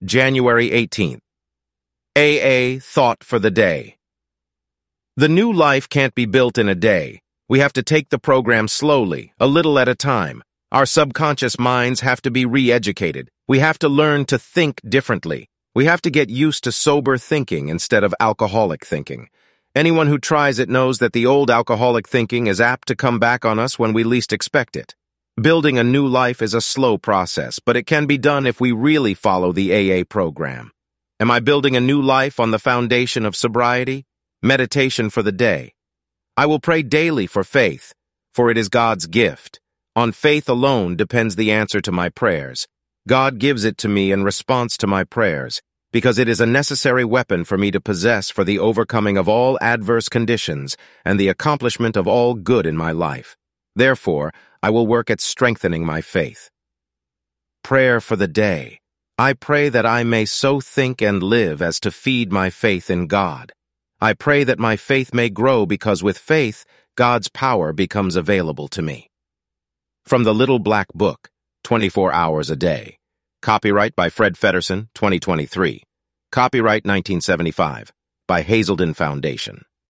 January 18th. AA Thought for the Day. The new life can't be built in a day. We have to take the program slowly, a little at a time. Our subconscious minds have to be re-educated. We have to learn to think differently. We have to get used to sober thinking instead of alcoholic thinking. Anyone who tries it knows that the old alcoholic thinking is apt to come back on us when we least expect it. Building a new life is a slow process, but it can be done if we really follow the AA program. Am I building a new life on the foundation of sobriety? Meditation for the day. I will pray daily for faith, for it is God's gift. On faith alone depends the answer to my prayers. God gives it to me in response to my prayers, because it is a necessary weapon for me to possess for the overcoming of all adverse conditions and the accomplishment of all good in my life. Therefore, I will work at strengthening my faith. Prayer for the day. I pray that I may so think and live as to feed my faith in God. I pray that my faith may grow because with faith, God's power becomes available to me. From the Little Black Book, 24 Hours a Day. Copyright by Fred Feddersen, 2023. Copyright 1975, by Hazelden Foundation.